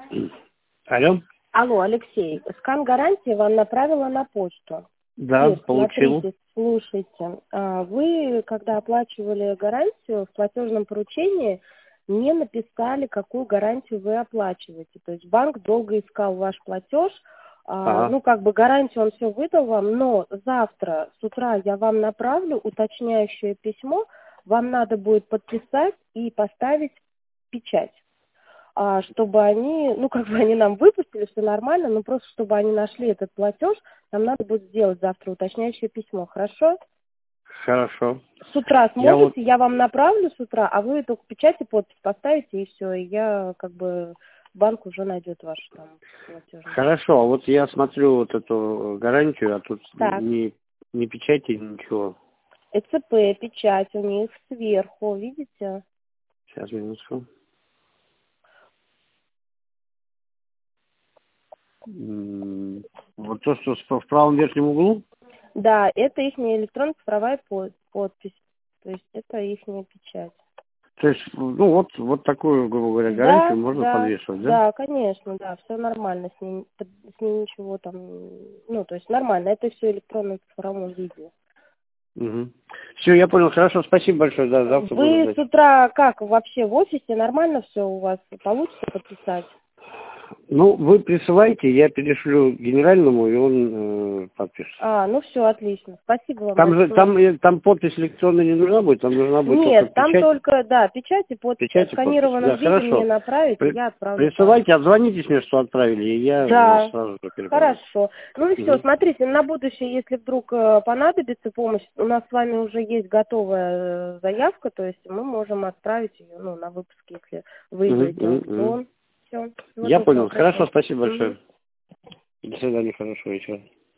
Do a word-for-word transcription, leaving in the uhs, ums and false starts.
Алло? Алло, Алексей, скан гарантии вам направила на почту. Да, Теперь, получил. смотрите, слушайте. а, Вы, когда оплачивали гарантию, в платежном поручении не написали, какую гарантию вы оплачиваете. То есть банк долго искал ваш платеж. а, Ага. Ну, как бы гарантию он все выдал вам, но завтра с утра я вам направлю уточняющее письмо. Вам надо будет подписать и поставить печать. а, чтобы они, ну, как бы они нам выпустили, все нормально, но просто чтобы они нашли этот платеж, нам надо будет сделать завтра уточняющее письмо, хорошо? Хорошо. С утра Я вот... сможете, я вам направлю с утра, а вы только печать и подпись поставите, и все, и я, как бы, банк уже найдет ваш там платеж. Хорошо, а вот я смотрю вот эту гарантию, а тут Так, не, не печати, ничего. ЭЦП, печать у них сверху, видите? Сейчас, минутку. М, Вот то, что в правом верхнем углу? Да, это их электронно-цифровая по- подпись, то есть это их печать. То есть, ну вот, вот такую, грубо говоря, гарантию Да, можно да, подвешивать, да? да, конечно, да, все нормально, с ней, с ней ничего там, ну, то есть нормально, это все электронно в цифровом виде. Угу. Все, я понял, хорошо, спасибо большое, да, завтра буду Вы ждать. с утра как, вообще в офисе нормально все у вас получится подписать? Ну, вы присылайте, я перешлю генеральному, и он э, подпишет. А, ну все, отлично, спасибо вам Там же, большое. там, э, там подпись электронная не нужна будет, там нужна будет только Нет, там печать, только, да, печать и подпись, в печать и подпись. сканированном Да, виде мне хорошо. направить, и При- я отправлю банк. присылайте, отзвонитесь мне, что отправили, и я э, Да, сразу же переправлю. хорошо. Ну и все, Угу. смотрите, на будущее, если вдруг э, понадобится помощь, у нас с вами уже есть готовая э, заявка, то есть мы можем отправить ее, ну, на выпуск, если Угу, выиграете угу, угу. аукцион. Все, всего Я доброго, понял. до Хорошо, свидания. спасибо Мгм. большое. До свидания, хорошего вечера.